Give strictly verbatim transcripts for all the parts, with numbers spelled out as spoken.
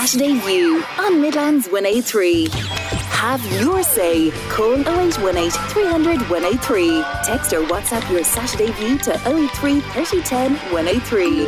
Saturday View on Midlands one eight three. Have your say. Call oh eight one eight, three hundred, one eight three. Text or WhatsApp your Saturday View to oh eight three, thirty, ten, one eight three.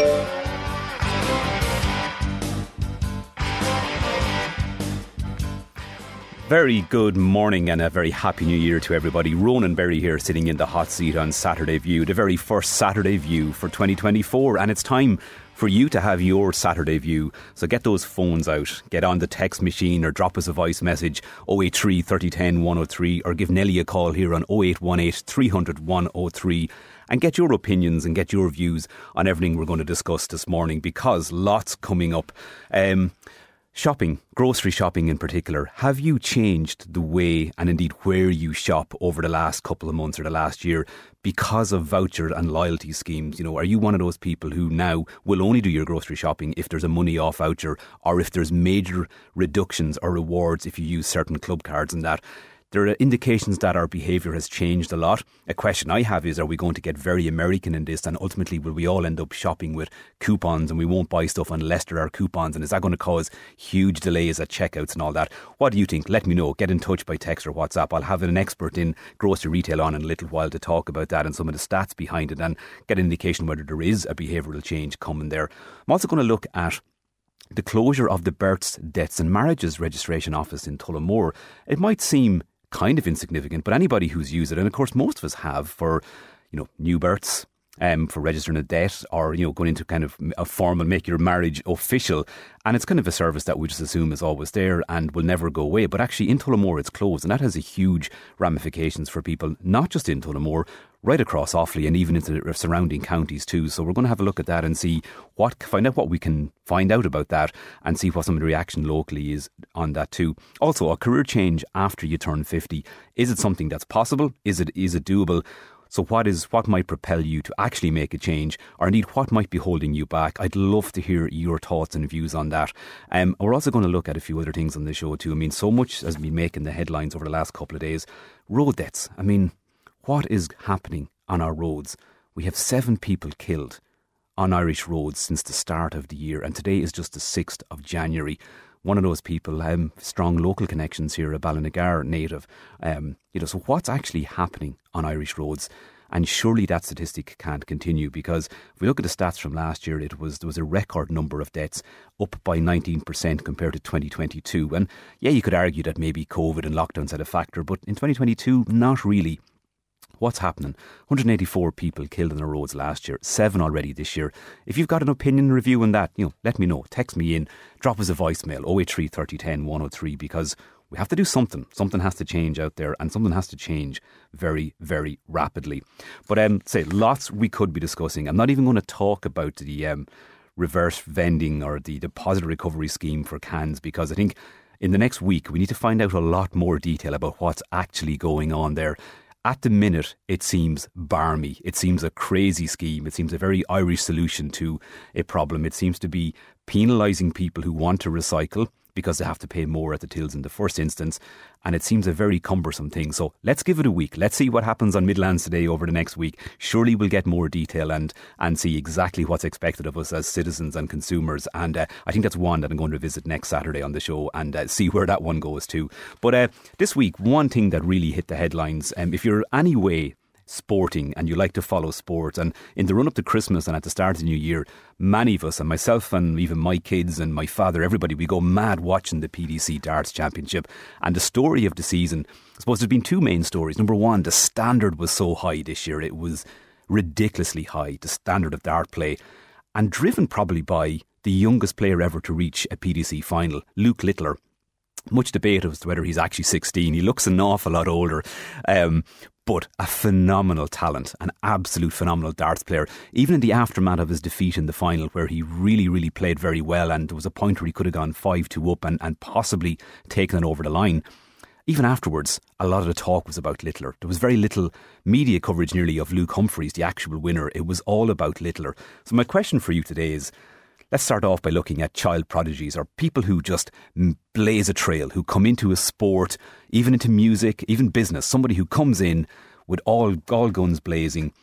Very good morning and a very happy new year to everybody. Ronan Berry here, sitting in the hot seat on Saturday View, the very first Saturday View for twenty twenty-four, and it's time for you to have your Saturday View. So get those phones out, get on the text machine or drop us a voice message oh eight three, thirty, ten, one oh three, or give Nelly a call here on oh eight one eight, three hundred, one oh three, and get your opinions and get your views on everything we're going to discuss this morning, because lots coming up. Um... Shopping, grocery shopping in particular. Have you changed the way and indeed where you shop over the last couple of months or the last year because of voucher and loyalty schemes? You know, are you one of those people who now will only do your grocery shopping if there's a money off voucher, or if there's major reductions or rewards if you use certain club cards and that? There are indications that our behaviour has changed a lot. A question I have is, are we going to get very American in this, and ultimately will we all end up shopping with coupons and we won't buy stuff unless there are coupons, and is that going to cause huge delays at checkouts and all that? What do you think? Let me know. Get in touch by text or WhatsApp. I'll have an expert in grocery retail on in a little while to talk about that and some of the stats behind it and get an indication whether there is a behavioural change coming there. I'm also going to look at the closure of the Births, Deaths and Marriages Registration Office in Tullamore. It might seem kind of insignificant, but anybody who's used it, and of course most of us have, for, you know, new births, um, for registering a debt, or, you know, going into kind of a formal, make your marriage official, and it's kind of a service that we just assume is always there and will never go away. But actually in Tullamore it's closed, and that has a huge ramifications for people, not just in Tullamore, right across Offaly and even into the surrounding counties too. So we're going to have a look at that and see what, find out what we can find out about that, and see what some of the reaction locally is on that too. Also, a career change after you turn fifty. Is it something that's possible? Is it is it doable? So what is what might propel you to actually make a change, or indeed what might be holding you back? I'd love to hear your thoughts and views on that. Um, we're also going to look at a few other things on the show too. I mean, so much has been making the headlines over the last couple of days. Road deaths. I mean, what is happening on our roads? We have seven people killed on Irish roads since the start of the year, and today is just the sixth of January. One of those people, um, strong local connections here, a Ballinagar native. Um, you know, so what's actually happening on Irish roads? And surely that statistic can't continue, because if we look at the stats from last year, it was there was a record number of deaths, up by nineteen percent compared to twenty twenty-two. And yeah, you could argue that maybe COVID and lockdowns had a factor, but in twenty twenty-two, not really. What's happening? one hundred eighty-four people killed on the roads last year, seven already this year. If you've got an opinion review on that, you know, let me know. Text me in, drop us a voicemail, oh eight three, thirty, ten, one oh three, because we have to do something. Something has to change out there, and something has to change very, very rapidly. But um, say lots we could be discussing. I'm not even going to talk about the um, reverse vending or the deposit recovery scheme for cans, because I think in the next week we need to find out a lot more detail about what's actually going on there. At the minute, it seems barmy. It seems a crazy scheme. It seems a very Irish solution to a problem. It seems to be penalising people who want to recycle because they have to pay more at the tills in the first instance. And it seems a very cumbersome thing. So let's give it a week. Let's see what happens on Midlands Today over the next week. Surely we'll get more detail and and see exactly what's expected of us as citizens and consumers. And uh, I think that's one that I'm going to visit next Saturday on the show and uh, see where that one goes to. But uh, this week, one thing that really hit the headlines, um, if you're anyway sporting and you like to follow sport, and in the run up to Christmas and at the start of the new year, many of us, and myself and even my kids and my father, everybody, we go mad watching the P D C Darts Championship. And the story of the season, I suppose there's been two main stories. Number one, the standard was so high this year. It was ridiculously high, the standard of dart play, and driven probably by the youngest player ever to reach a P D C final, Luke Littler. Much debate as to whether he's actually sixteen. He looks an awful lot older. Um, but a phenomenal talent, an absolute phenomenal darts player. Even in the aftermath of his defeat in the final, where he really, really played very well, and there was a point where he could have gone five two up and, and possibly taken it over the line. Even afterwards, a lot of the talk was about Littler. There was very little media coverage nearly of Luke Humphreys, the actual winner. It was all about Littler. So my question for you today is, let's start off by looking at child prodigies, or people who just blaze a trail, who come into a sport, even into music, even business. Somebody who comes in with all, all guns blazing,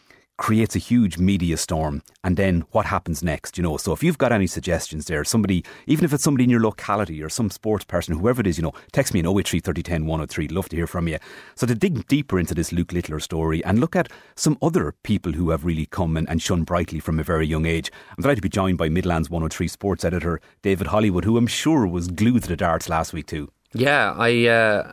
creates a huge media storm, and then what happens next, you know? So if you've got any suggestions there, somebody, even if it's somebody in your locality or some sports person, whoever it is, you know, text me in oh eight three, thirty, ten, one oh three. Love to hear from you. So to dig deeper into this Luke Littler story and look at some other people who have really come and, and shone brightly from a very young age, I'm delighted to be joined by Midlands one oh three sports editor David Hollywood, who I'm sure was glued to the darts last week too. Yeah, I... Uh...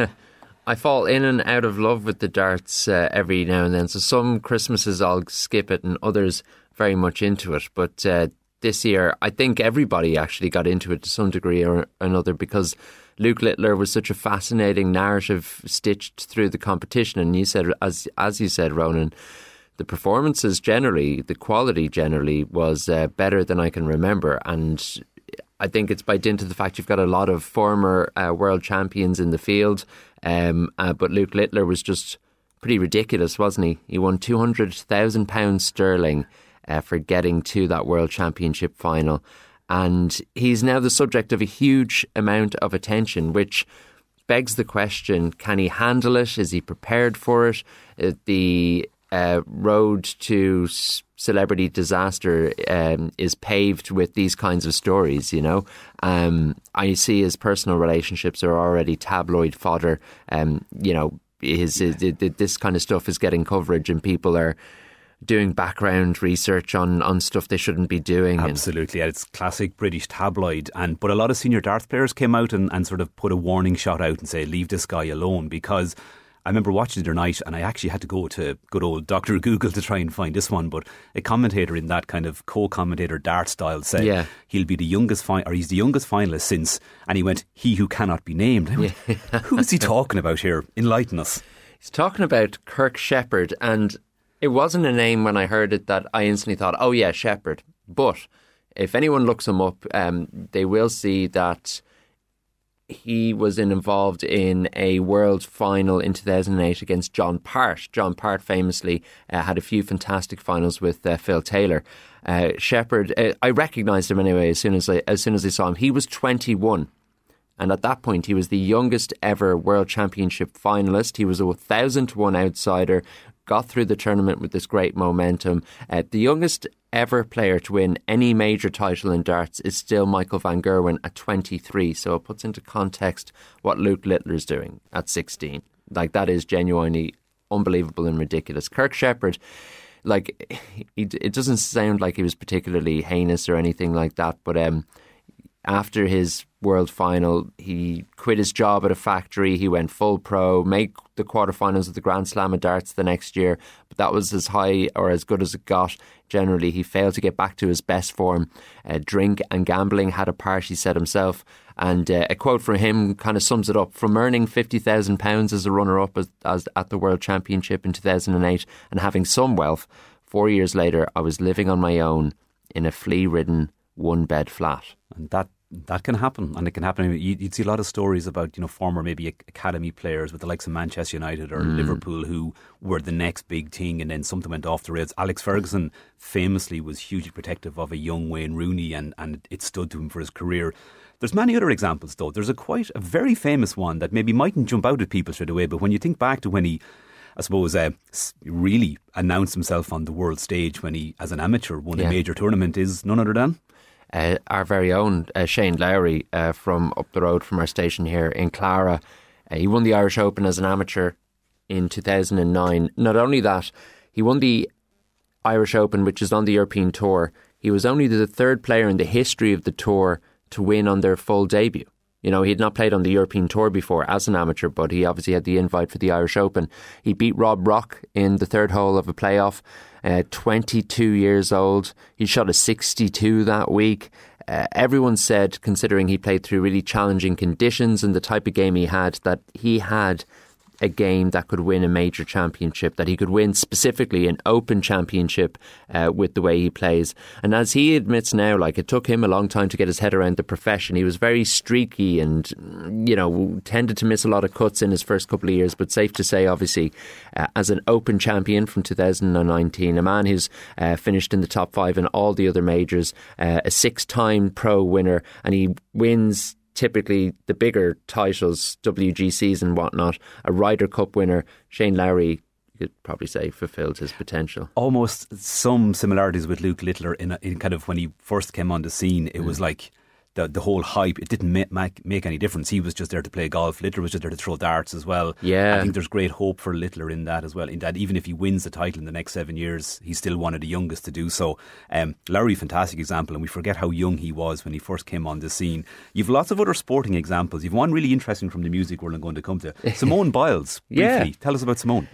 I fall in and out of love with the darts uh, every now and then. So some Christmases I'll skip it and others very much into it. But uh, this year, I think everybody actually got into it to some degree or another because Luke Littler was such a fascinating narrative stitched through the competition. And you said, as as you said, Ronan, the performances generally, the quality generally was uh, better than I can remember. And I think it's by dint of the fact you've got a lot of former uh, world champions in the field. Um, uh, but Luke Littler was just pretty ridiculous, wasn't he? He won two hundred thousand pounds sterling uh, for getting to that World Championship final. And he's now the subject of a huge amount of attention, which begs the question, can he handle it? Is he prepared for it? Uh, the uh, road to s- celebrity disaster um, is paved with these kinds of stories, you know. Um, I see his personal relationships are already tabloid fodder. Um, you know, his, his, his, this kind of stuff is getting coverage and people are doing background research on, on stuff they shouldn't be doing. Absolutely, and it's classic British tabloid. And but a lot of senior darts players came out and, and sort of put a warning shot out and say, leave this guy alone, because I remember watching it the other night and I actually had to go to good old Doctor Google to try and find this one, but a commentator in that kind of co-commentator dart style said yeah. he'll be the youngest fin- or he's the youngest finalist since, and he went, he who cannot be named. Went, yeah. Who is he talking about here? Enlighten us. He's talking about Kirk Shepherd, and it wasn't a name when I heard it that I instantly thought, oh yeah, Shepherd. But if anyone looks him up, um, they will see that he was involved in a world final in two thousand eight against John Part. John Part famously uh, had a few fantastic finals with uh, Phil Taylor. Uh, Shepherd, uh, I recognised him anyway as soon as I, as soon as I saw him. He was twenty-one. And at that point, he was the youngest ever World Championship finalist. He was a one thousand to one outsider, got through the tournament with this great momentum. Uh, the youngest ever player to win any major title in darts is still Michael van Gerwen at twenty-three. So it puts into context what Luke Littler's doing at sixteen. Like, that is genuinely unbelievable and ridiculous. Kirk Shepherd, like, he, it doesn't sound like he was particularly heinous or anything like that, but um, after his world final, he quit his job at a factory. He went full pro, made the quarterfinals of the Grand Slam of darts the next year, but that was as high or as good as it got. Generally, he failed to get back to his best form. Uh, drink and gambling had a part, he said himself. And uh, a quote from him kind of sums it up. From earning fifty thousand pounds as a runner-up as, as at the World Championship in two thousand eight and having some wealth, four years later, I was living on my own in a flea-ridden one-bed flat. And that That can happen, and it can happen. You'd see a lot of stories about, you know, former maybe academy players with the likes of Manchester United or mm. Liverpool who were the next big thing, and then something went off the rails. Alex Ferguson famously was hugely protective of a young Wayne Rooney, and, and it stood to him for his career. There's many other examples, though. There's a quite a very famous one that maybe mightn't jump out at people straight away, but when you think back to when he, I suppose, uh, really announced himself on the world stage when he, as an amateur, won yeah. a major tournament, is none other than Uh, our very own uh, Shane Lowry uh, from up the road from our station here in Clara. Uh, he won the Irish Open as an amateur in two thousand nine. Not only that, he won the Irish Open, which is on the European Tour. He was only the third player in the history of the tour to win on their full debut. You know, he had not played on the European Tour before as an amateur, but he obviously had the invite for the Irish Open. He beat Rob Rock in the third hole of a playoff, uh, twenty-two years old. He shot a sixty-two that week. Uh, everyone said, considering he played through really challenging conditions and the type of game he had, that he had a game that could win a major championship, that he could win specifically an Open Championship uh, with the way he plays. And as he admits now, like, it took him a long time to get his head around the profession. He was very streaky and, you know, tended to miss a lot of cuts in his first couple of years, but safe to say, obviously, uh, as an Open champion from two thousand nineteen, a man who's uh, finished in the top five in all the other majors, uh, a six-time pro winner, and he wins typically the bigger titles, W G Cs and whatnot, a Ryder Cup winner. Shane Lowry you could probably say fulfilled his potential. Almost some similarities with Luke Littler in, a, in kind of when he first came on the scene. It mm. was like the the whole hype. It didn't make, make make any difference. He was just there to play golf. Littler was just there to throw darts as well. Yeah, I think there's great hope for Littler in that as well. In that even if he wins the title in the next seven years, he's still one of the youngest to do so. Um, Lowry, fantastic example, and we forget how young he was when he first came on the scene. You've lots of other sporting examples. You've one really interesting from the music world I'm going to come to. Simone Biles. Briefly, yeah. Tell us about Simone.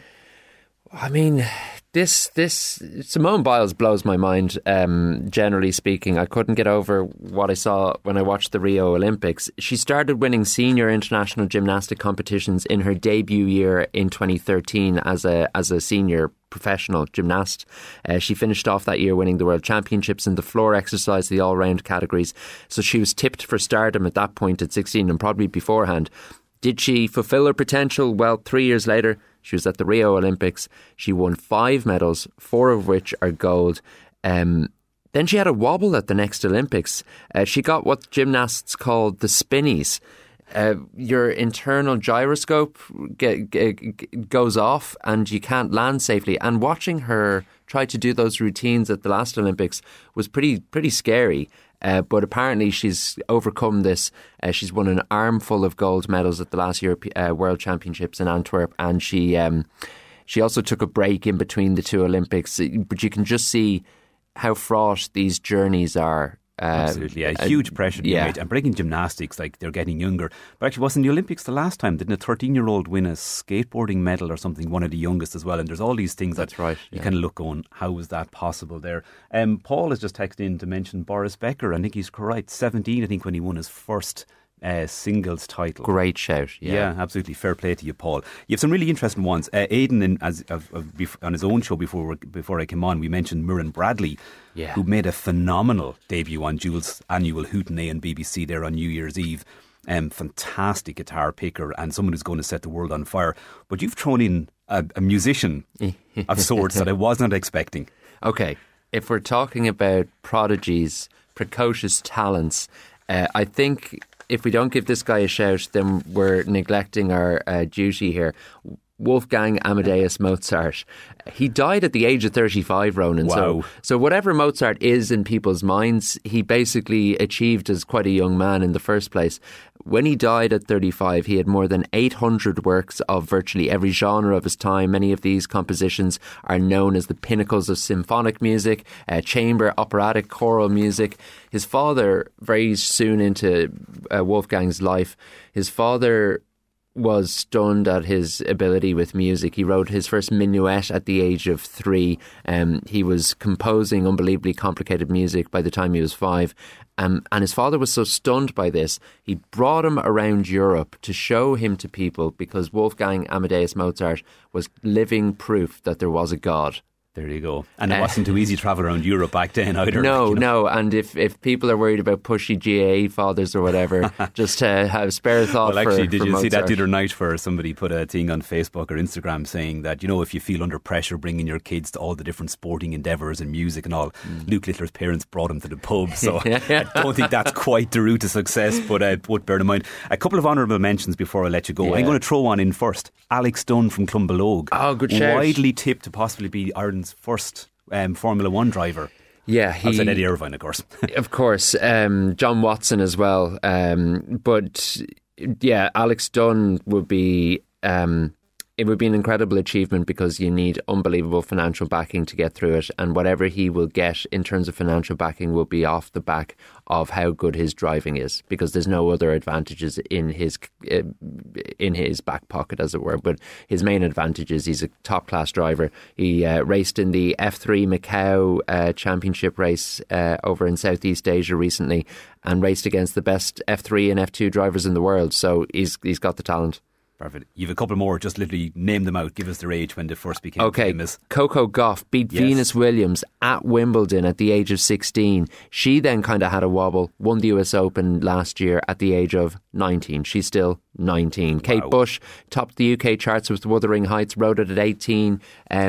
I mean, this this Simone Biles blows my mind, um, generally speaking. I couldn't get over what I saw when I watched the Rio Olympics. She started winning senior international gymnastic competitions in her debut year in twenty thirteen as a as a senior professional gymnast. Uh, she finished off that year winning the World Championships in the floor exercise, the all-round categories. So she was tipped for stardom at that point at sixteen, and probably beforehand. Did she fulfill her potential? Well, three years later, she was at the Rio Olympics. She won five medals, four of which are gold. Um, then she had a wobble at the next Olympics. Uh, she got what gymnasts call the spinnies. Uh, your internal gyroscope get, get, goes off and you can't land safely. And watching her try to do those routines at the last Olympics was pretty pretty scary. Uh, but apparently she's overcome this. Uh, she's won an armful of gold medals at the last Europe, uh, World Championships in Antwerp, and she um, she also took a break in between the two Olympics. But you can just see how fraught these journeys are. Uh, Absolutely, yeah. Uh, huge pressure to yeah. be made. And breaking gymnastics, like they're getting younger. But actually, wasn't the Olympics the last time? Didn't a thirteen-year-old win a skateboarding medal or something? One of the youngest as well. And there's all these things That's that right, you yeah. kind of look on. How was that possible there? Um, Paul has just texted in to mention Boris Becker. I think he's correct. seventeen, I think, when he won his first Uh, singles title. Great shout. Yeah. yeah, absolutely. Fair play to you, Paul. You have some really interesting ones. Uh, Aidan, in, as of, of, bef- on his own show before before I came on, we mentioned Muireann Bradley, yeah. who made a phenomenal debut on Jules' annual Hootenay on B B C there on New Year's Eve. Um, fantastic guitar picker and someone who's going to set the world on fire. But you've thrown in a, a musician of sorts that I was not expecting. Okay, if we're talking about prodigies, precocious talents, uh, I think if we don't give this guy a shout, then we're neglecting our uh, duty here. Wolfgang Amadeus Mozart. He died at the age of thirty-five, Ronan. Wow. So, so whatever Mozart is in people's minds, he basically achieved as quite a young man in the first place. When he died at thirty-five, he had more than eight hundred works of virtually every genre of his time. Many of these compositions are known as the pinnacles of symphonic music, uh, chamber, operatic, choral music. His father, very soon into uh, Wolfgang's life, his father was stunned at his ability with music. He wrote his first minuet at the age of three. Um, he was composing unbelievably complicated music by the time he was five. Um, and his father was so stunned by this, he brought him around Europe to show him to people, because Wolfgang Amadeus Mozart was living proof that there was a God. There you go. And it wasn't too easy to travel around Europe back then either. No, you know? no. And if, if people are worried about pushy G A E fathers or whatever, just uh, have spare thought. Well, actually, for, did for you Mozart. see that the other night where somebody put a thing on Facebook or Instagram saying that, you know, if you feel under pressure bringing your kids to all the different sporting endeavours and music and all, mm. Luke Littler's parents brought him to the pub. So I don't think that's quite the route to success, but uh, would bear in mind. A couple of honourable mentions before I let you go. Yeah. I'm going to throw one in first. Alex Dunn from Clonbelogue. Oh, good shout. Widely tipped to possibly be Ireland's first Um, Formula One driver. Yeah, he, outside Eddie Irvine, of course. Of course, um, John Watson as well. Um, but yeah, Alex Dunn would be. Um, it would be an incredible achievement, because you need unbelievable financial backing to get through it, and whatever he will get in terms of financial backing will be off the back of how good his driving is, because there's no other advantages in his uh, in his back pocket, as it were. But his main advantage is he's a top class driver. He uh, raced in the F three Macau uh, championship race uh, over in Southeast Asia recently, and raced against the best F three and F two drivers in the world. So he's he's got the talent. Perfect. You've a couple more. Just literally name them out. Give us their age when they first became okay. famous. Coco Gauff beat yes. Venus Williams at Wimbledon at the age of sixteen. She then kind of had a wobble. Won the U S Open last year at the age of nineteen. She's still nineteen. Wow. Kate Bush topped the U K charts with Wuthering Heights. Rode it at eighteen. Um,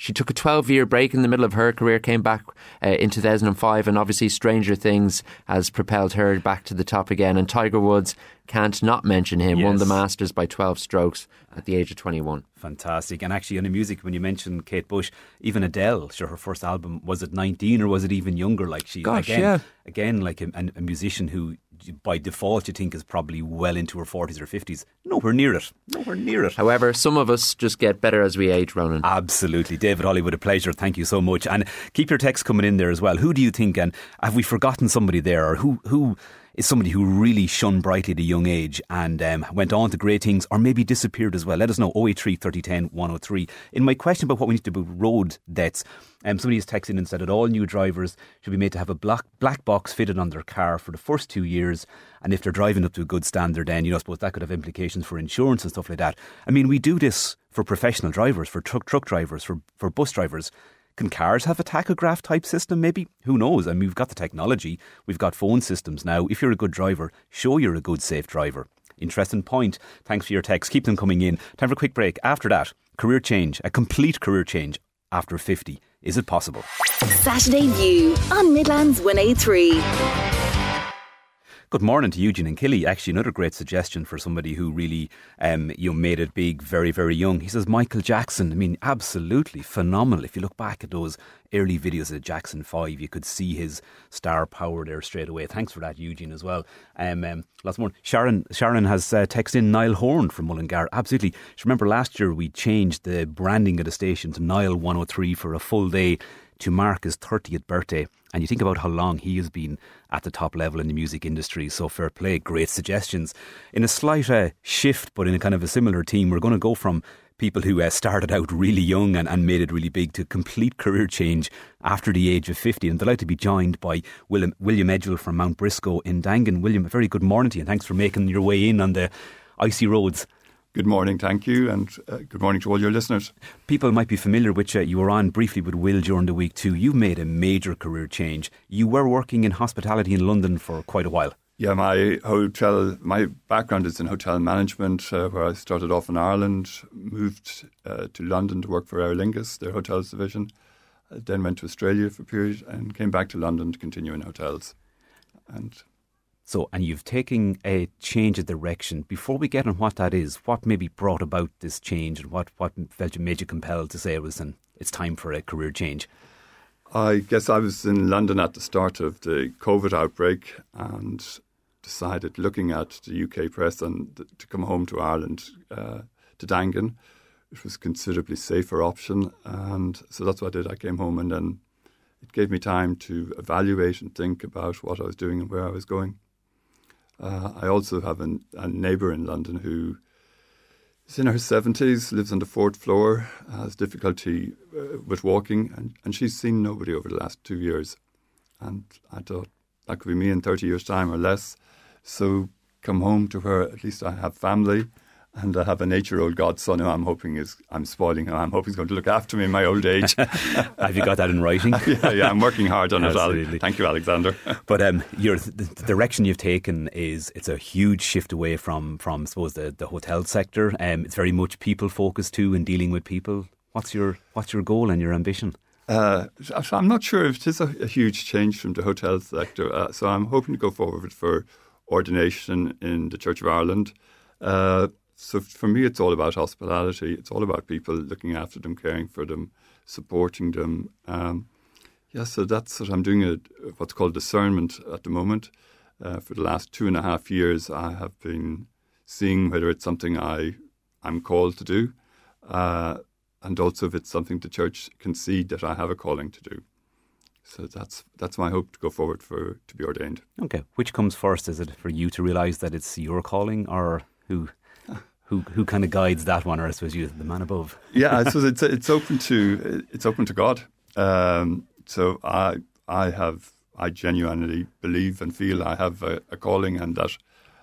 she took a twelve-year break in the middle of her career, came back uh, in two thousand five, and obviously Stranger Things has propelled her back to the top again. And Tiger Woods, can't not mention him, yes. won the Masters by twelve strokes at the age of twenty-one. Fantastic. And actually, on the music, when you mentioned Kate Bush, even Adele, sure, her first album, was it nineteen or was it even younger? Like she, Gosh, again, yeah. again, like a, a musician who, by default, you think is probably well into her forties or fifties. Nowhere near it. Nowhere near it. However, some of us just get better as we age, Ronan. Absolutely. David Hollywood, a pleasure. Thank you so much. And keep your texts coming in there as well. Who do you think, and have we forgotten somebody there, or who who is somebody who really shone brightly at a young age and um, went on to great things, or maybe disappeared as well? Let us know. oh eight three, thirty, ten, one oh three. In my question about what we need to do about road deaths, um, somebody has texted in and said that all new drivers should be made to have a black, black box fitted on their car for the first two years. And if they're driving up to a good standard, then, you know, I suppose that could have implications for insurance and stuff like that. I mean, we do this for professional drivers, for truck truck drivers, for, for bus drivers. Can cars have a tachograph type system maybe? Who knows? I mean, we've got the technology. We've got phone systems now. If you're a good driver, show you're a good, safe driver. Interesting point. Thanks for your text. Keep them coming in. Time for a quick break. After that, career change, a complete career change after fifty. Is it possible? Saturday View on Midlands one eight three. Good morning to Eugene and Killy. Actually, another great suggestion for somebody who really um, you know, made it big very, very young. He says Michael Jackson. I mean, absolutely phenomenal. If you look back at those early videos of Jackson five, you could see his star power there straight away. Thanks for that, Eugene, as well. Um, um, lots more. Sharon Sharon has uh, texted in Niall Horn from Mullingar. Absolutely. Just remember last year we changed the branding of the station to Niall one oh three for a full day to mark his thirtieth birthday. And you think about how long he has been at the top level in the music industry. So fair play, great suggestions. In a slight uh, shift, but in a kind of a similar theme, we're going to go from people who uh, started out really young and, and made it really big to complete career change after the age of fifty. And I'm delighted to be joined by William, William Edgell from Mount Briscoe in Dangan. William, a very good morning to you, and thanks for making your way in on the icy roads. Good morning, thank you, and uh, good morning to all your listeners. People might be familiar with you. You were on briefly with Will during the week too. You made a major career change. You were working in hospitality in London for quite a while. Yeah, my hotel, my background is in hotel management, uh, where I started off in Ireland, moved uh, to London to work for Aer Lingus, their hotels division, uh, then went to Australia for a period and came back to London to continue in hotels. And So, and you've taken a change of direction. Before we get on what that is, what maybe brought about this change, and what, what felt you made you compelled to say it was an, it's time for a career change? I guess I was in London at the start of the COVID outbreak and decided, looking at the U K press, and th- to come home to Ireland, uh, to Dangan, which was a considerably safer option. And so that's what I did. I came home, and then it gave me time to evaluate and think about what I was doing and where I was going. Uh, I also have an, a neighbour in London who is in her seventies, lives on the fourth floor, has difficulty uh, with walking, and, and she's seen nobody over the last two years. And I thought that could be me in thirty years' time or less. So come home to her, at least I have family, and I have an eight-year-old godson who I'm hoping is, I'm spoiling him, I'm hoping he's going to look after me in my old age. Have you got that in writing? yeah, yeah, I'm working hard on Absolutely. it. Thank you, Alexander. But um, your, the, the direction you've taken is, it's a huge shift away from, from I suppose, the, the hotel sector. Um, it's very much people-focused too, and dealing with people. What's your What's your goal and your ambition? Uh, so I'm not sure if it is a, a huge change from the hotel sector. Uh, so I'm hoping to go forward for ordination in the Church of Ireland. Uh, so for me, it's all about hospitality. It's all about people, looking after them, caring for them, supporting them. Um, yeah, so that's what I'm doing, a, what's called discernment at the moment. Uh, for the last two and a half years, I have been seeing whether it's something I, I'm called to do, uh, and also if it's something the church can see that I have a calling to do. So that's that's my hope, to go forward for to be ordained. Okay, which comes first? Is it for you to realise that it's your calling, or who who who kind of guides that one, or I suppose you, the man above? Yeah, I suppose it's it's open to it's open to God. Um, so I I have I genuinely believe and feel I have a, a calling, and that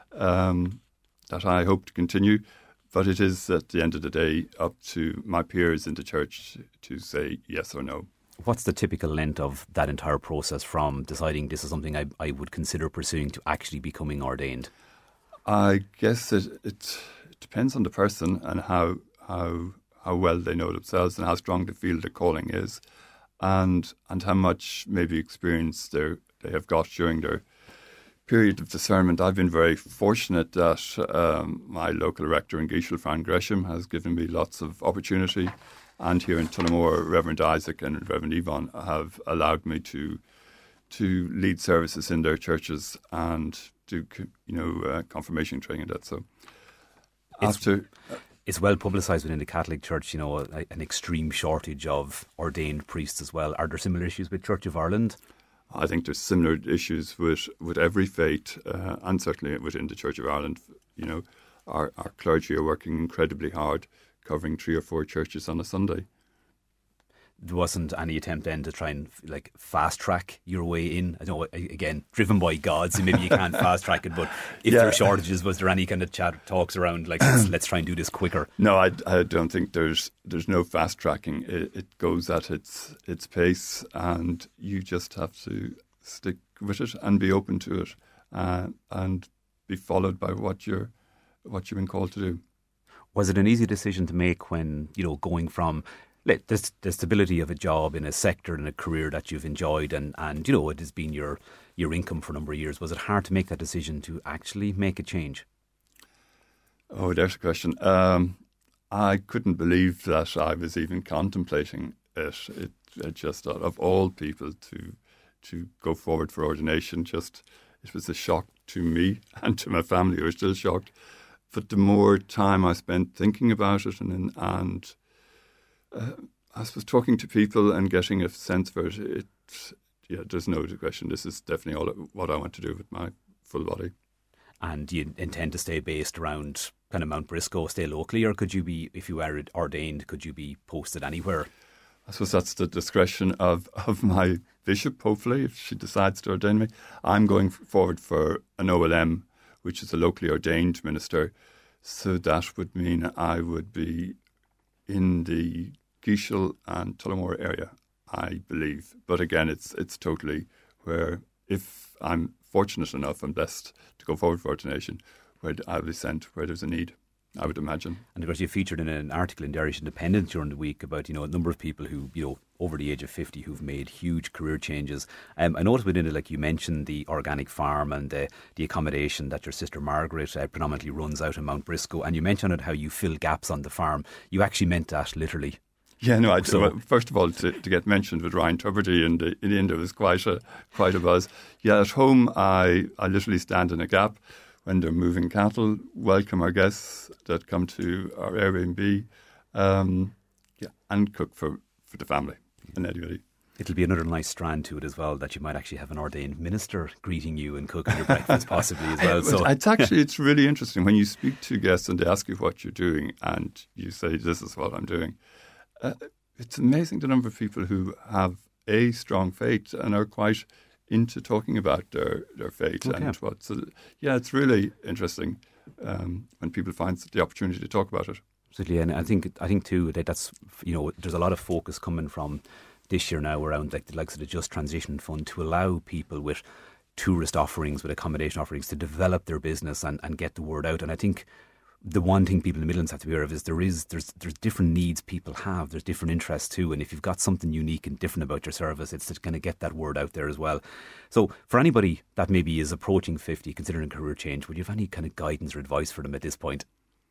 um, that I hope to continue. But it is at the end of the day up to my peers in the church to say yes or no. What's the typical length of that entire process, from deciding this is something I, I would consider pursuing to actually becoming ordained? I guess it, it depends on the person and how how how well they know themselves and how strong they feel their calling is, and and how much maybe experience they they have got during their period of discernment. I've been very fortunate that um, my local rector in Geishel, Fran Gresham, has given me lots of opportunity, and here in Tullamore, Reverend Isaac and Reverend Yvonne have allowed me to to lead services in their churches and do, you know, uh, confirmation training and that. So it's, after... Uh, it's well publicised within the Catholic Church, you know, a, an extreme shortage of ordained priests as well. Are there similar issues with Church of Ireland? I think there's similar issues with, with every faith, uh, and certainly within the Church of Ireland. You know, our, our clergy are working incredibly hard, covering three or four churches on a Sunday. There wasn't any attempt then to try and like fast track your way in. I know, again, driven by God, so maybe you can't fast track it. But if yeah. there are shortages, was there any kind of chat talks around like let's, let's try and do this quicker? No, I, I don't think there's there's no fast tracking. It, it goes at its its pace, and you just have to stick with it and be open to it, uh, and be followed by what you're what you've been called to do. Was it an easy decision to make when, you know, going from the, the stability of a job in a sector and a career that you've enjoyed and, and you know, it has been your, your income for a number of years. Was it hard to make that decision to actually make a change? Oh, there's a question. Um, I couldn't believe that I was even contemplating it. It, it just thought of all people to to go forward for ordination. Just it was a shock to me and to my family who are still shocked. But the more time I spent thinking about it and and Uh, I was talking to people and getting a sense for it. it yeah, there's no question. This is definitely all what I want to do with my full body. And do you intend to stay based around kind of Mount Briscoe, stay locally, or could you be, if you were ordained, could you be posted anywhere? I suppose that's the discretion of, of my bishop, hopefully, if she decides to ordain me. I'm going forward for an O L M, which is a locally ordained minister. So that would mean I would be in the Geishel and Tullamore area, I believe. But again, it's it's totally where, if I'm fortunate enough and blessed to go forward for ordination, where I'll be sent where there's a need, I would imagine. And of course, you featured in an article in the Irish Independent during the week about, you know, a number of people who, you know, over the age of fifty who've made huge career changes. Um, I noticed within it, like you mentioned, the organic farm and uh, the accommodation that your sister Margaret uh, predominantly runs out in Mount Briscoe. And you mentioned it, how you fill gaps on the farm. You actually meant that literally. Yeah, no, I so, well, first of all, to, to get mentioned with Ryan Tuberty in the, in the end, it was quite a, quite a buzz. Yeah, at home, I, I literally stand in a gap when they're moving cattle, welcome our guests that come to our Airbnb, um, yeah, and cook for, for the family and anybody. It'll be another nice strand to it as well, that you might actually have an ordained minister greeting you and cooking your breakfast possibly as well. So it's actually, it's really interesting when you speak to guests and they ask you what you're doing and you say, this is what I'm doing. Uh, it's amazing the number of people who have a strong faith and are quite into talking about their, their faith. Okay. And what. So, yeah, it's really interesting um, when people find the opportunity to talk about it. Absolutely, and I think I think too that that's, you know, there's a lot of focus coming from this year now around like the likes of the Just Transition Fund to allow people with tourist offerings, with accommodation offerings, to develop their business and, and get the word out. And I think the one thing people in the Midlands have to be aware of is there is there's there's different needs people have, there's different interests too, and if you've got something unique and different about your service, it's to kind of get that word out there as well. So for anybody that maybe is approaching fifty, considering career change, would you have any kind of guidance or advice for them at this point?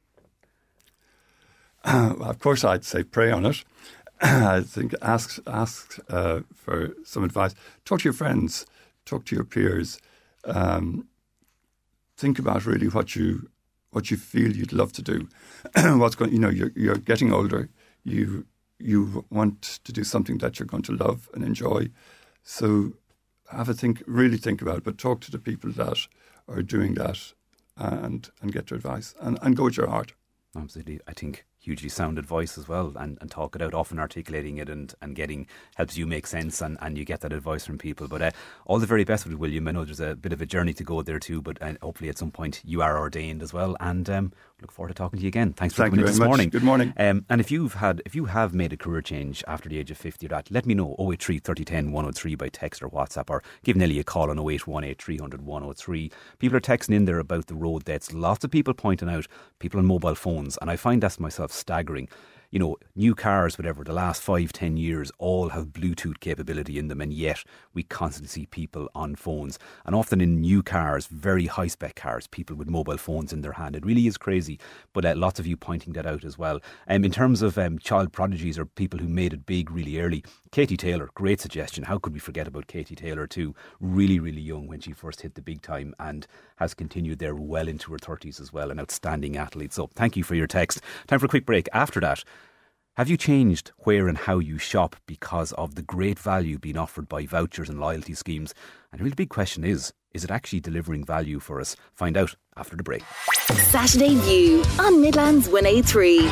Uh, well, of course, I'd say pray on it. I think ask ask uh, for some advice. Talk to your friends. Talk to your peers. Um, think about really what you what you feel you'd love to do. What's going? You know, you're you're getting older. You you want to do something that you're going to love and enjoy. So have a think. Really think about it. But talk to the people that are doing that, and and get their advice and, and go with your heart. Absolutely, I think hugely sound advice as well, and, and talk it out, often articulating it and, and getting helps you make sense, and, and you get that advice from people. But uh, all the very best with it, William. I know there's a bit of a journey to go there too, but uh, hopefully at some point you are ordained as well. And um, look forward to talking to you again. Thanks for Thank coming in this much. morning. Good morning. Um, and if you've had, if you have made a career change after the age of fifty, or that, let me know. oh eight three, thirty ten, one oh three by text or WhatsApp, or give Nelly a call on oh eight one eight, three hundred, one oh three. People are texting in there about the road deaths. Lots of people pointing out people on mobile phones, and I find that myself staggering. you know, new cars, whatever, the last five, ten years, all have Bluetooth capability in them, and yet we constantly see people on phones. And often in new cars, very high-spec cars, people with mobile phones in their hand. It really is crazy, but uh, lots of you pointing that out as well. Um, in terms of um, child prodigies or people who made it big really early, Katie Taylor, great suggestion. How could we forget about Katie Taylor too? Really, really young when she first hit the big time and has continued there well into her thirties as well. An outstanding athlete. So thank you for your text. Time for a quick break. After that, have you changed where and how you shop because of the great value being offered by vouchers and loyalty schemes? And the really big question is, is it actually delivering value for us? Find out after the break. Saturday View on Midlands one eighty-three.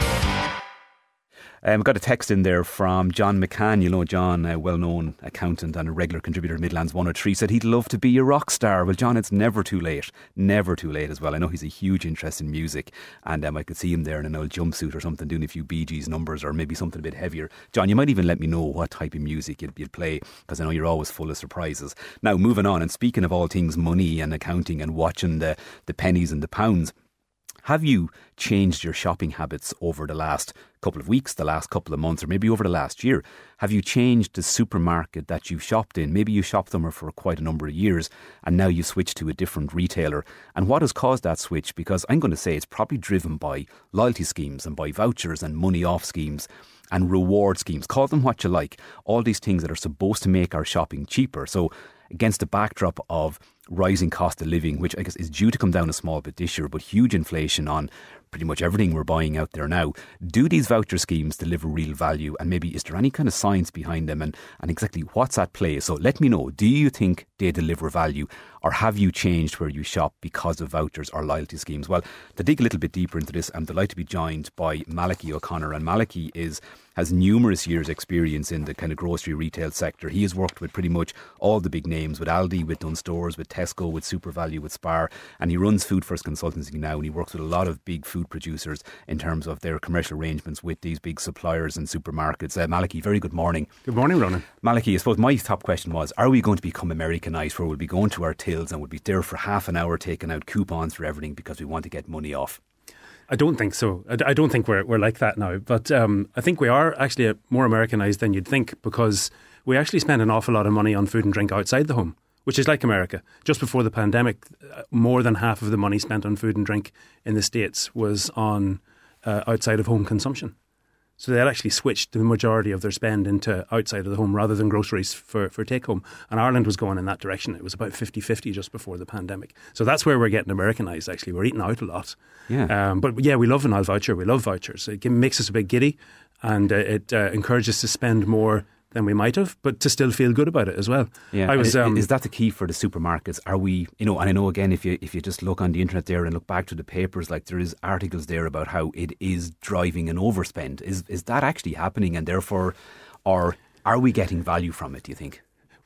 Um, got a text in there from John McCann. You know John, a well-known accountant and a regular contributor to Midlands one oh three, said he'd love to be a rock star. Well, John, it's never too late. Never too late as well. I know he's a huge interest in music, and um, I could see him there in an old jumpsuit or something doing a few Bee Gees numbers or maybe something a bit heavier. John, you might even let me know what type of music you'd, you'd play, because I know you're always full of surprises. Now, moving on, and speaking of all things money and accounting and watching the, the pennies and the pounds, have you changed your shopping habits over the last couple of weeks, the last couple of months, or maybe over the last year? Have you changed the supermarket that you've shopped in? Maybe you shopped somewhere for quite a number of years and now you switched to a different retailer. And what has caused that switch? Because I'm going to say it's probably driven by loyalty schemes and by vouchers and money off schemes and reward schemes. Call them what you like. All these things that are supposed to make our shopping cheaper. So against the backdrop of rising cost of living, which I guess is due to come down a small bit this year, but huge inflation on pretty much everything we're buying out there now, do these voucher schemes deliver real value? And maybe is there any kind of science behind them, and, and exactly what's at play? So let me know, do you think they deliver value, or have you changed where you shop because of vouchers or loyalty schemes? Well, to dig a little bit deeper into this, I'm delighted to be joined by Malachy O'Connor, and Malachy is has numerous years experience in the kind of grocery retail sector. He has worked with pretty much all the big names, with Aldi, with Dunstores, with Tesco, with SuperValu, with Spar, and he runs Food First Consultancy now, and he works with a lot of big food producers in terms of their commercial arrangements with these big suppliers and supermarkets. Uh, Malachy, very good morning. Good morning, Ronan. Malachy, I suppose my top question was, are we going to become Americanised, where we'll be going to our tills and we'll be there for half an hour taking out coupons for everything because we want to get money off? I don't think so. I don't think we're we're like that now. But um, I think we are actually more Americanised than you'd think, because we actually spend an awful lot of money on food and drink outside the home, which is like America. Just before the pandemic, more than half of the money spent on food and drink in the States was on uh, outside of home consumption. So they had actually switched the majority of their spend into outside of the home rather than groceries for, for take-home. And Ireland was going in that direction. It was about fifty-fifty just before the pandemic. So that's where we're getting Americanised, actually. We're eating out a lot. Yeah. Um, but yeah, we love an Al voucher. We love vouchers. It makes us a bit giddy, and uh, it uh, encourages us to spend more than we might have, but to still feel good about it as well. Yeah, I was, um, is that the key for the supermarkets? Are we, you know, and I know again, if you if you just look on the internet there and look back to the papers, like there is articles there about how it is driving an overspend. Is is that actually happening, and therefore, or are we getting value from it, do you think?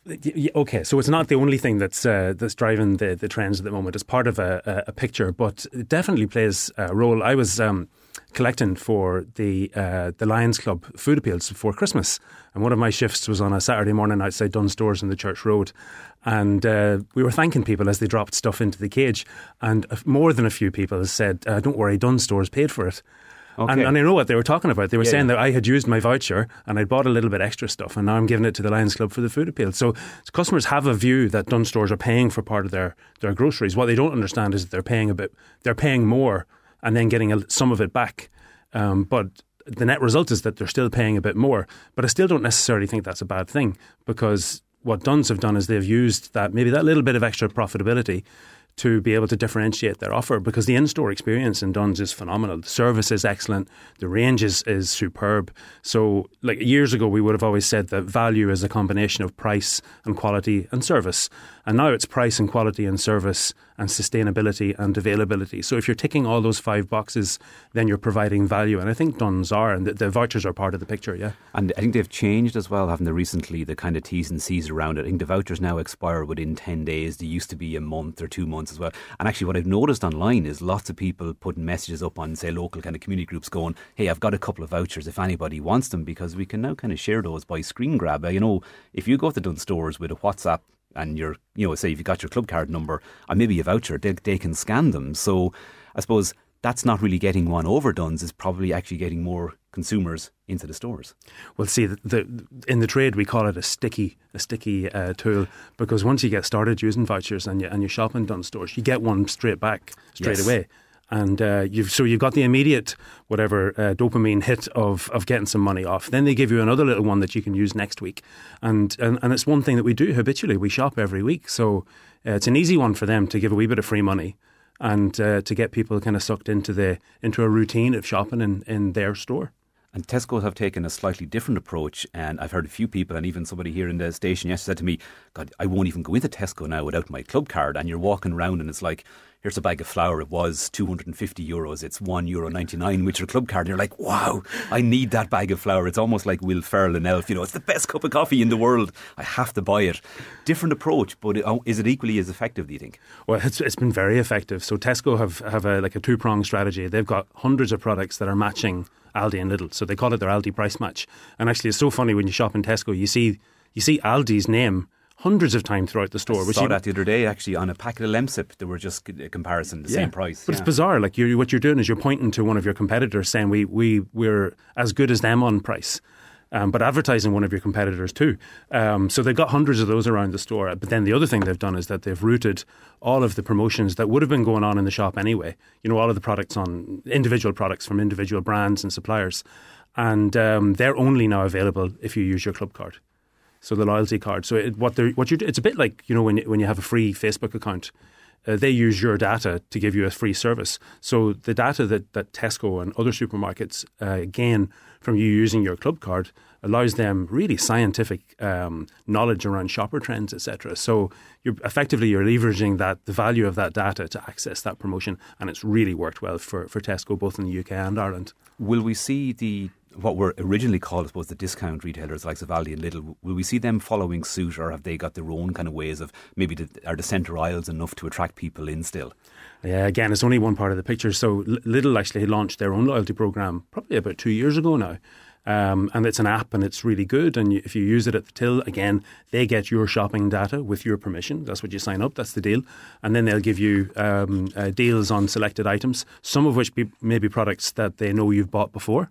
Okay, so it's not the only thing that's uh, that's driving the, the trends at the moment. It's part of a, a picture, but it definitely plays a role. I was um, collecting for the uh, the Lions Club food appeals before Christmas, and one of my shifts was on a Saturday morning outside Dunstores in the Church Road, and uh, we were thanking people as they dropped stuff into the cage, and more than a few people said, uh, "Don't worry, Dunstores paid for it." Okay. And, and I know what they were talking about. They were yeah, saying yeah. that I had used my voucher and I'd bought a little bit extra stuff, and now I'm giving it to the Lions Club for the food appeal. So, so customers have a view that Dunstores are paying for part of their, their groceries. What they don't understand is that they're paying a bit, they're paying more and then getting a, some of it back. Um, but the net result is that they're still paying a bit more. But I still don't necessarily think that's a bad thing, because what Dunnes have done is they've used that maybe that little bit of extra profitability to be able to differentiate their offer, because the in-store experience in Dunnes is phenomenal. The service is excellent. The range is, is superb. So like years ago, we would have always said that value is a combination of price and quality and service. And now it's price and quality and service and sustainability and availability. So if you're ticking all those five boxes, then you're providing value. And I think Dunnes are, and the, the vouchers are part of the picture, yeah. And I think they've changed as well, haven't they, recently, the kind of T's and C's around it. I think the vouchers now expire within ten days. They used to be a month or two months as well. And actually what I've noticed online is lots of people putting messages up on, say, local kind of community groups going, hey, I've got a couple of vouchers if anybody wants them, because we can now kind of share those by screen grab. You know, if you go to Dunstores with a WhatsApp and you're, you know, say if you got your club card number and maybe a voucher, they, they can scan them. So I suppose that's not really getting one over Dunnes, is probably actually getting more consumers into the stores. Well, see, the, the, in the trade we call it a sticky, a sticky uh, tool, because once you get started using vouchers and you and you shop in Dunnes Stores, you get one straight back, straight Yes. away, and uh, you've so you've got the immediate whatever uh, dopamine hit of of getting some money off. Then they give you another little one that you can use next week, and and, and it's one thing that we do habitually. We shop every week, so uh, it's an easy one for them to give a wee bit of free money. And uh, to get people kind of sucked into the into a routine of shopping in, in their store. And Tesco have taken a slightly different approach, and I've heard a few people, and even somebody here in the station yesterday said to me, God, I won't even go into Tesco now without my club card. And you're walking around and it's like, here's a bag of flour, it was two hundred fifty euros, it's one euro ninety-nine with your club card. And you're like, wow, I need that bag of flour. It's almost like Will Ferrell and Elf, you know, it's the best cup of coffee in the world. I have to buy it. Different approach, but it, is it equally as effective, do you think? Well, it's, it's been very effective. So Tesco have, have a, like a two-pronged strategy. They've got hundreds of products that are matching Aldi and Lidl. So they call it their Aldi price match. And actually it's so funny when you shop in Tesco, you see you see Aldi's name hundreds of times throughout the store. I which saw you, that the other day actually on a packet of Lemsip. They were just a comparison, the yeah, same price. But yeah. it's bizarre. Like you, what you're doing is you're pointing to one of your competitors saying we, we, we're as good as them on price. Um, but advertising one of your competitors too. Um, so they've got hundreds of those around the store. But then the other thing they've done is that they've routed all of the promotions that would have been going on in the shop anyway. You know, all of the products on individual products from individual brands and suppliers. And um, they're only now available if you use your club card. So the loyalty card. So it, what they're, what you it's a bit like, you know, when you, when you have a free Facebook account. Uh, they use your data to give you a free service. So the data that, that Tesco and other supermarkets uh, gain from you using your club card allows them really scientific um, knowledge around shopper trends, et cetera. So you're effectively you're leveraging that the value of that data to access that promotion, and it's really worked well for, for Tesco both in the U K and Ireland. Will we see the what were originally called, I suppose, the discount retailers like Aldi and Lidl, will we see them following suit, or have they got their own kind of ways of maybe the, are the centre aisles enough to attract people in still? Yeah, again, it's only one part of the picture. So Lidl actually launched their own loyalty programme probably about two years ago now. Um, and it's an app and it's really good. And you, if you use it at the till, again, they get your shopping data with your permission. That's what you sign up. That's the deal. And then they'll give you um, uh, deals on selected items, some of which be, may be products that they know you've bought before.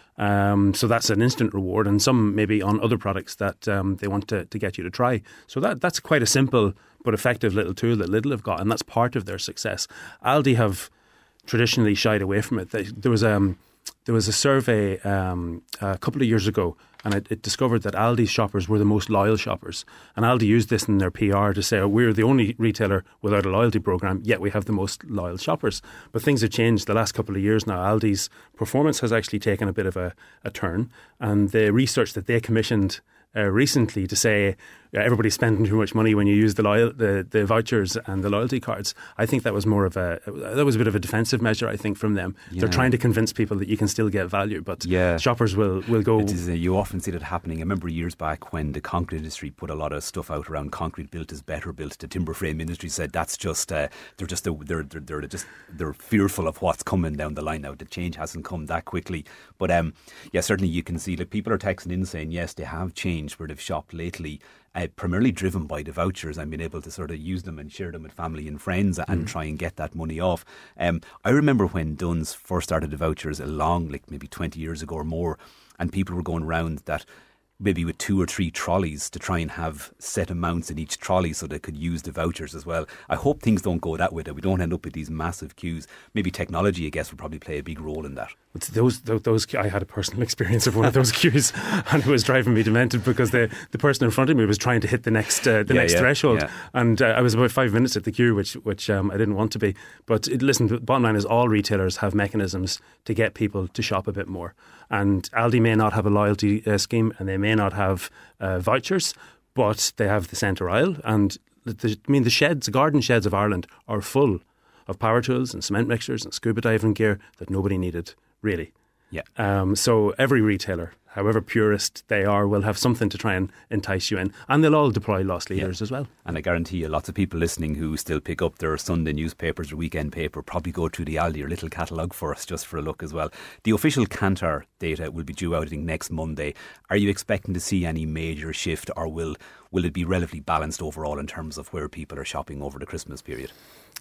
Um, so that's an instant reward, and some maybe on other products that um, they want to, to get you to try. So that that's quite a simple but effective little tool that Lidl have got, and that's part of their success. Aldi have traditionally shied away from it. They, there was um, there was a survey um, a couple of years ago, and it, it discovered that Aldi shoppers were the most loyal shoppers. And Aldi used this in their P R to say, oh, we're the only retailer without a loyalty programme, yet we have the most loyal shoppers. But things have changed the last couple of years now. Aldi's performance has actually taken a bit of a, a turn. And the research that they commissioned uh, recently to say uh, everybody's spending too much money when you use the, loyal, the the vouchers and the loyalty cards, I think that was more of a that was a bit of a defensive measure, I think, from them. Yeah. They're trying to convince people that you can still get value, but yeah. shoppers will, will go. It is, uh, you often see that happening. I remember years back when the concrete industry put a lot of stuff out around concrete built is better built. The timber frame industry said that's just uh, they're just a, they're, they're they're just they're fearful of what's coming down the line now. The change hasn't come that quickly, but um, yeah, certainly you can see that people are texting in saying yes, they have changed where they've shopped lately. Uh, primarily driven by the vouchers and being able to sort of use them and share them with family and friends and mm. try and get that money off. Um, I remember when Dunnes first started the vouchers along, like maybe twenty years ago or more, and people were going around that maybe with two or three trolleys to try and have set amounts in each trolley so they could use the vouchers as well. I hope things don't go that way, that we don't end up with these massive queues. Maybe technology, I guess, will probably play a big role in that. It's those, those, those, I had a personal experience of one of those queues, and it was driving me demented because the, the person in front of me was trying to hit the next uh, the yeah, next yeah, threshold, yeah. and uh, I was about five minutes at the queue, which which um, I didn't want to be. But it, listen, the bottom line is all retailers have mechanisms to get people to shop a bit more. And Aldi may not have a loyalty uh, scheme, and they may not have uh, vouchers, but they have the centre aisle. And the, I mean, the sheds, the garden sheds of Ireland are full of power tools and cement mixers and scuba diving gear that nobody needed, really. Yeah. Um, so every retailer, however purist they are, will have something to try and entice you in. And they'll all deploy loss leaders yeah. as well. And I guarantee you, lots of people listening who still pick up their Sunday newspapers or weekend paper probably go through the Aldi or little catalogue for us just for a look as well. The official Kantar data will be due out, I think, next Monday. Are you expecting to see any major shift, or will will it be relatively balanced overall in terms of where people are shopping over the Christmas period?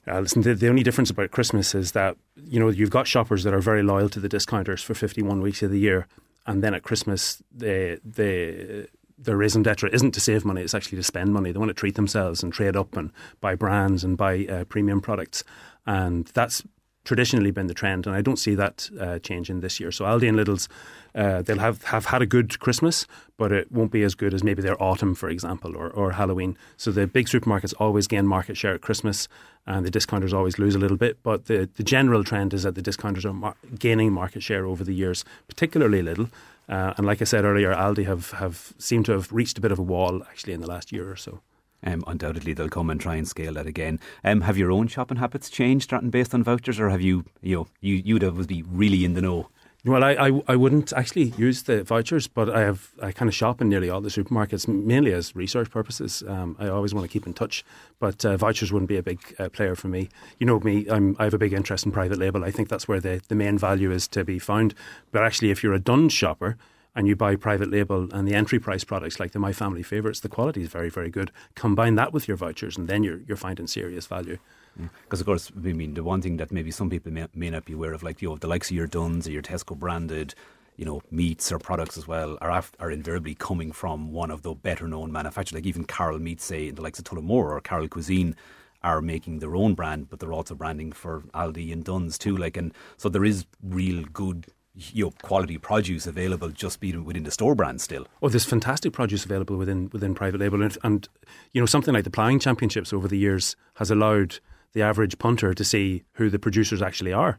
Uh, listen, the, the only difference about Christmas is that, you know, you've got shoppers that are very loyal to the discounters for fifty-one weeks of the year, and then at Christmas they they. Their raison d'etre isn't to save money, it's actually to spend money. They want to treat themselves and trade up and buy brands and buy uh, premium products. And that's traditionally been the trend, and I don't see that uh, changing this year. So Aldi and Lidl's, uh, they'll have, have had a good Christmas, but it won't be as good as maybe their autumn, for example, or, or Halloween. So the big supermarkets always gain market share at Christmas, and the discounters always lose a little bit. But the, the general trend is that the discounters are mar- gaining market share over the years, particularly Lidl. Uh, and like I said earlier, Aldi have, have seemed to have reached a bit of a wall actually in the last year or so. Um, undoubtedly, they'll come and try and scale that again. Um, have your own shopping habits changed, starting based on vouchers, or have you, you know, you you'd have be really in the know? Well, I, I I wouldn't actually use the vouchers, but I have I kind of shop in nearly all the supermarkets, mainly as research purposes. Um, I always want to keep in touch, but uh, vouchers wouldn't be a big uh, player for me. You know me, I'm, I have a big interest in private label. I think that's where the, the main value is to be found. But actually, if you're a Dunnes shopper and you buy private label and the entry price products like the My Family Favourites, the quality is very, very good. Combine that with your vouchers and then you're you're finding serious value. Because, of course, I mean, the one thing that maybe some people may, may not be aware of, like, you know, the likes of your Dunnes or your Tesco branded, you know, meats or products as well, are af- are invariably coming from one of the better known manufacturers. Like even Carol Meats, say, in the likes of Tullamore or Carol Cuisine, are making their own brand, but they're also branding for Aldi and Dunnes too. Like, and so there is real good, you know, quality produce available just being within the store brand still. Oh, there's fantastic produce available within within private label, and, and you know, something like the Ploughing Championships over the years has allowed the average punter to see who the producers actually are.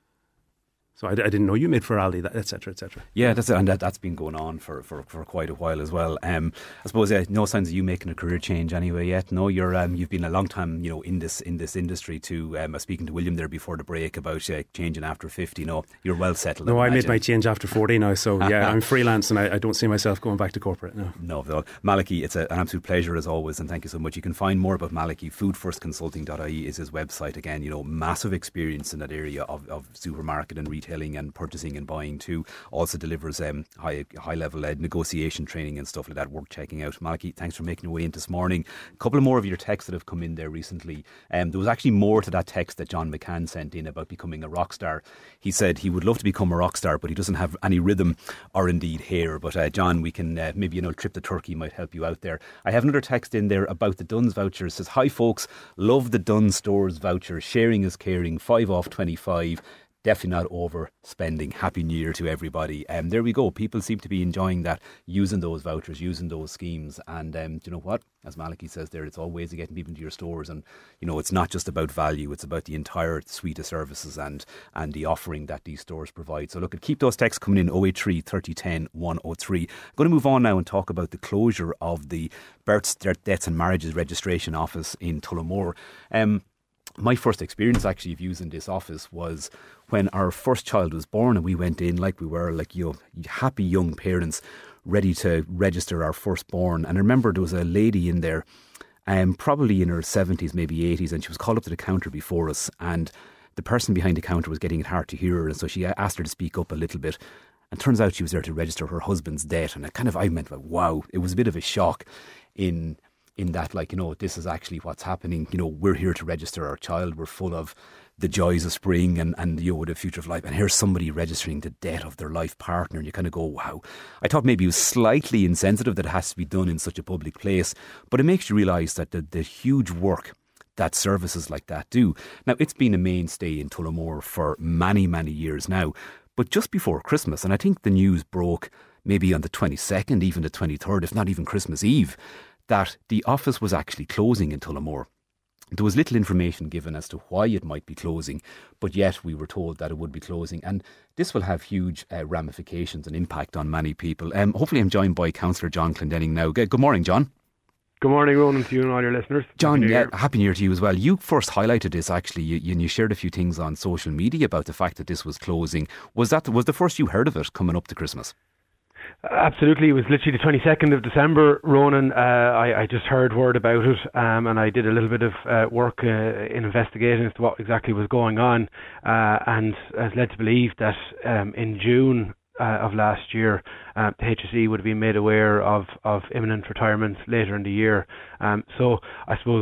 So I, I didn't know you made for Aldi, et cetera, et cetera. Yeah, that's it, and that, that's been going on for, for, for quite a while as well. Um, I suppose uh, no signs of you making a career change anyway yet. No, you're um, you've been a long time, you know, in this in this industry. To um, I was speaking to William there before the break about uh, changing after fifty. No, you're well settled. No, I, I made my change after forty now. So yeah, I'm freelance, and I, I don't see myself going back to corporate. No, no. Malachy, it's a, an absolute pleasure as always, and thank you so much. You can find more about Malachy. food first consulting dot I E is his website. Again, you know, massive experience in that area of, of supermarket and retailing and purchasing and buying too. Also delivers um, high high level uh, negotiation training and stuff like that. Worth checking out. Malachy, thanks for making your way in this morning. A couple of more of your texts that have come in there recently. Um, there was actually more to that text that John McCann sent in about becoming a rock star. He said he would love to become a rock star, but he doesn't have any rhythm or indeed hair. But uh, John, we can uh, maybe, you know, Trip to Turkey might help you out there. I have another text in there about the Dunnes voucher. It says, hi folks, love the Dunnes stores voucher. Sharing is caring. Five off twenty-five. Definitely not overspending. Happy New Year to everybody. Um, there we go. People seem to be enjoying that, using those vouchers, using those schemes. And um, do you know what? As Malachy says there, it's all ways of getting people into your stores. And, you know, it's not just about value. It's about the entire suite of services and and the offering that these stores provide. So look, keep those texts coming in oh eight three, thirty, ten, one oh three. I'm going to move on now and talk about the closure of the Births, Deaths and Marriages Registration Office in Tullamore. Um, my first experience actually of using this office was when our first child was born, and we went in like we were like, you know, happy young parents ready to register our firstborn. And I remember there was a lady in there, um, probably in her seventies, maybe eighties, and she was called up to the counter before us, and the person behind the counter was getting it hard to hear her, and so she asked her to speak up a little bit. And turns out she was there to register her husband's death, and it kind of, I meant, like, wow, it was a bit of a shock in in that, like, you know, this is actually what's happening. You know, we're here to register our child. We're full of the joys of spring and, and you know, the future of life. And here's somebody registering the death of their life partner. And you kind of go, wow. I thought maybe it was slightly insensitive that it has to be done in such a public place. But it makes you realise that the, the huge work that services like that do. Now, it's been a mainstay in Tullamore for many, many years now. But just before Christmas, and I think the news broke maybe on the twenty-second, even the twenty-third, if not even Christmas Eve, that the office was actually closing in Tullamore. There was little information given as to why it might be closing, but yet we were told that it would be closing. And this will have huge uh, ramifications and impact on many people. Um, hopefully I'm joined by Councillor John Clendenning now. Good, good morning, John. Good morning, Ronan, to you and all your listeners. John, happy New Year. Yeah, Happy New Year to you as well. You first highlighted this, actually, you, you shared a few things on social media about the fact that this was closing. Was that was the first you heard of it coming up to Christmas? Absolutely. It was literally the twenty-second of December, Ronan. Uh, I, I just heard word about it, um, and I did a little bit of uh, work uh, in investigating as to what exactly was going on, uh, and has led to believe that um, in June uh, of last year, uh, the H S E would have been made aware of, of imminent retirement later in the year. Um, so I suppose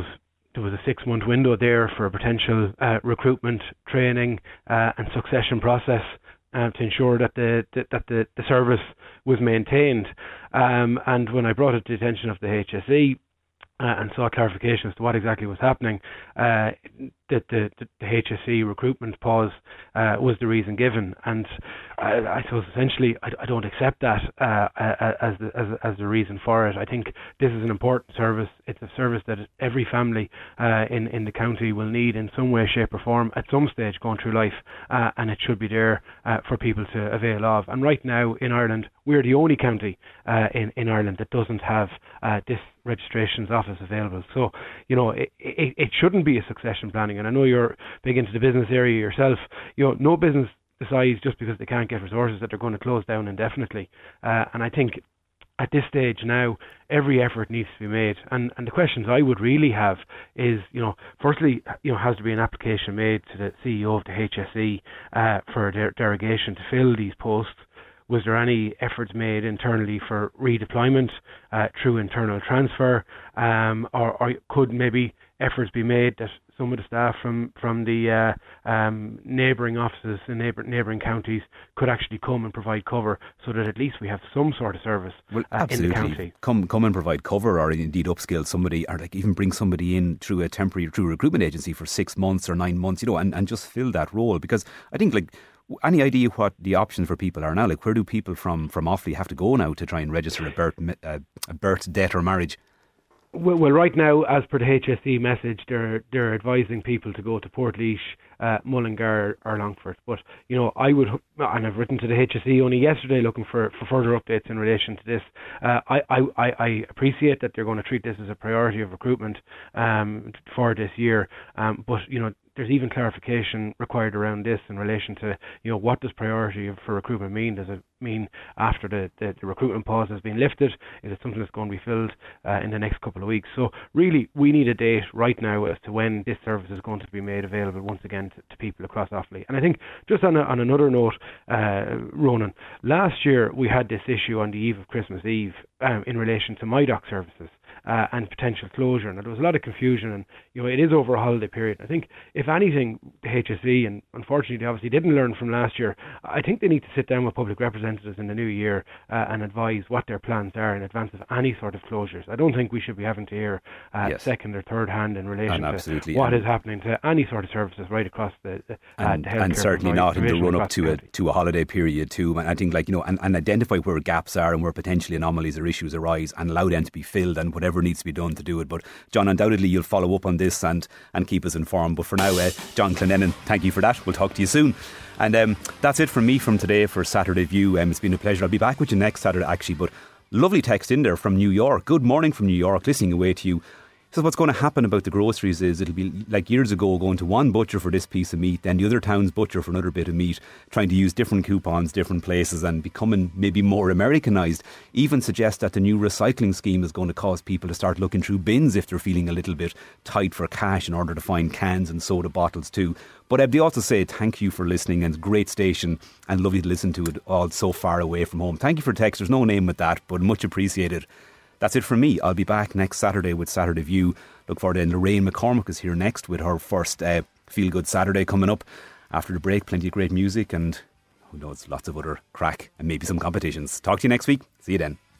there was a six-month window there for potential uh, recruitment, training, uh, and succession process uh, to ensure that the that the, the service was maintained. Um, and when I brought it to the attention of the H S E uh, and sought clarification as to what exactly was happening, uh, that the, the, the H S E recruitment pause uh, was the reason given. And I, I suppose essentially I, I don't accept that uh, as, the, as, as the reason for it. I think this is an important service. It's a service that every family uh, in, in the county will need in some way, shape or form at some stage going through life, uh, and it should be there uh, for people to avail of. And right now in Ireland, we're the only county uh, in, in Ireland that doesn't have uh, this registrations office available. So, you know, it, it, it shouldn't be a succession planning. And I know you're big into the business area yourself. You know, no business decides just because they can't get resources that they're going to close down indefinitely. Uh, and I think at this stage now, every effort needs to be made. And, and the questions I would really have is, you know, firstly, you know, has there been an application made to the C E O of the H S E uh, for a der- derogation to fill these posts? Was there any efforts made internally for redeployment uh, through internal transfer, um, or, or could maybe efforts be made that some of the staff from from the uh, um, neighbouring offices in neighbour, neighbouring counties could actually come and provide cover, so that at least we have some sort of service well, uh, in the absolutely. county. Come, come and provide cover, or indeed upskill somebody, or like even bring somebody in through a temporary, through a recruitment agency for six months or nine months, you know, and, and just fill that role. Because I think, like, any idea what the options for people are now? Like, where do people from, from Offaly have to go now to try and register a birth, uh, a birth, death or marriage? Well, well, right now, as per the H S E message, they're they're advising people to go to Portlaoise, uh, Mullingar or Longford. But, you know, I would, and I've written to the H S E only yesterday looking for, for further updates in relation to this. Uh, I, I, I appreciate that they're going to treat this as a priority of recruitment um, for this year. Um, but, you know, there's even clarification required around this in relation to, you know, what does priority for recruitment mean? Does it mean after the, the, the recruitment pause has been lifted? Is it something that's going to be filled uh, in the next couple of weeks? So really, we need a date right now as to when this service is going to be made available once again to, to people across Offaly. And I think just on, a, on another note, uh, Ronan, last year we had this issue on the eve of Christmas Eve um, in relation to M I D O C services. Uh, and potential closure. And there was a lot of confusion, and, you know, it is over a holiday period. I think, if anything, the H S E, and unfortunately they obviously didn't learn from last year, I think they need to sit down with public representatives in the new year uh, and advise what their plans are in advance of any sort of closures. I don't think we should be having to hear uh, yes. second or third hand in relation to what and is happening to any sort of services right across the, the, and, uh, the and certainly not in the run up to a to a holiday period too. And I think, like, you know, and, and identify where gaps are and where potentially anomalies or issues arise, and allow them to be filled, and whatever needs to be done to do it. But John, undoubtedly you'll follow up on this and, and keep us informed. But for now, uh, John Clenennan, thank you for that. We'll talk to you soon. And um, that's it from me from today for Saturday View. Um, it's been a pleasure. I'll be back with you next Saturday actually. But lovely text in there from New York. Good morning from New York, listening away to you. So what's going to happen about the groceries is it'll be like years ago, going to one butcher for this piece of meat, then the other town's butcher for another bit of meat, trying to use different coupons, different places, and becoming maybe more Americanised. Even suggest that the new recycling scheme is going to cause people to start looking through bins if they're feeling a little bit tight for cash in order to find cans and soda bottles too. But uh, they also say thank you for listening, and great station and lovely to listen to it all so far away from home. Thank you for text. There's no name with that, but much appreciated. That's it from me. I'll be back next Saturday with Saturday View. Look forward to it. Lorraine McCormick is here next with her first uh, Feel Good Saturday coming up. After the break, plenty of great music and who knows, lots of other crack and maybe some competitions. Talk to you next week. See you then.